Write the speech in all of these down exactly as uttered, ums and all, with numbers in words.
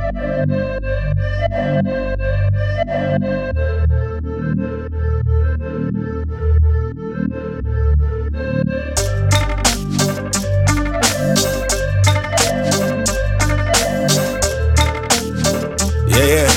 Yeah, yeah.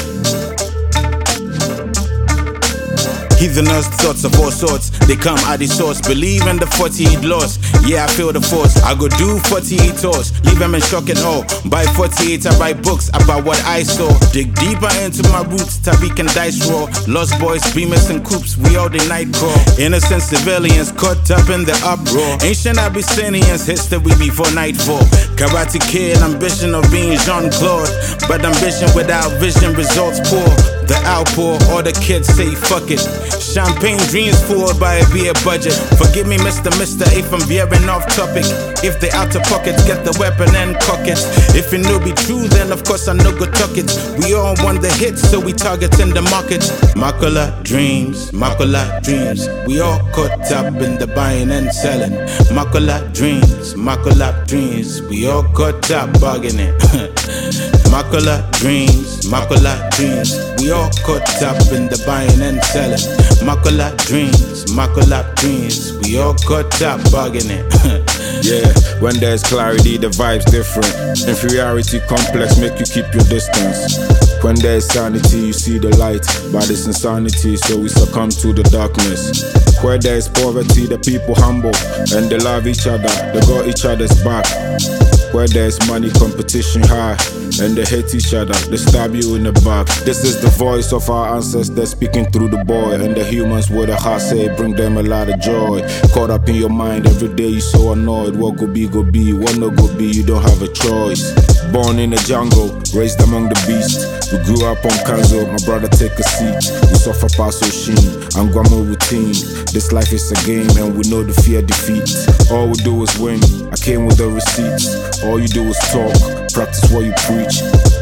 Heathenous thoughts of all sorts, they come at the source. Believe in the forty-eight laws, yeah, I feel the force. I go do forty-eight tours, leave them in shock and awe. By forty-eight, I write books about what I saw. Dig deeper into my roots, Tariq and Dice Raw. Lost boys, beamers and coops, we all the night crawl. Innocent civilians caught up in the uproar. Ancient Abyssinians, history before nightfall. Karate Kid, ambition of being Jean-Claude, but ambition without vision results poor. The outpour, all the kids say fuck it. Champagne dreams fooled by a beer budget. Forgive me, Mister Mister if I'm veering off topic. If they out of pockets, get the weapon and cock it. If it no be true, then of course I no go talk it. We all want the hits, so we target in the market. Makula dreams, Makula dreams. We all caught up in the buying and selling. Makula dreams, Makula dreams. We all caught up bargaining. Makula dreams, Makula dreams. We all caught up in the buying and selling. Makula dreams, Makula dreams. We all caught up bargaining. Yeah, when there's clarity, the vibe's different. Inferiority complex make you keep your distance. When there's sanity, you see the light. But it's insanity, so we succumb to the darkness. Where there's poverty, the people humble, and they love each other, they got each other's back. Where there's money, competition high, and they hate each other, they stab you in the back. This is the voice of our ancestors speaking through the boy, and the humans with a heart say bring them a lot of joy. Caught up in your mind every day, you so annoyed. What go be, go be, what no go be, you don't have a choice. Born in the jungle, raised among the beasts. We grew up on Kanzo, my brother take a seat. We suffer past Oshin, and Guamo routine. This life is a game, and we know the fear defeat. All we do is win, I came with the receipts. All you do is talk, practice what you preach.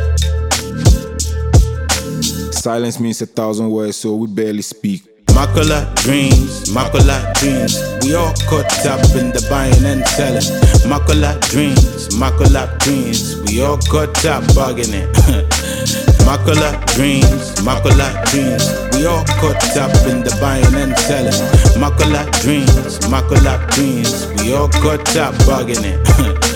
Silence means a thousand words, so we barely speak. Makula dreams, Makula dreams. We all caught up in the buying and selling. Makula dreams, Makula dreams. We all caught up bargaining. Makula dreams, Makula dreams. We all caught up in the buying and selling. Makula dreams, Makula dreams. We all caught up bargaining.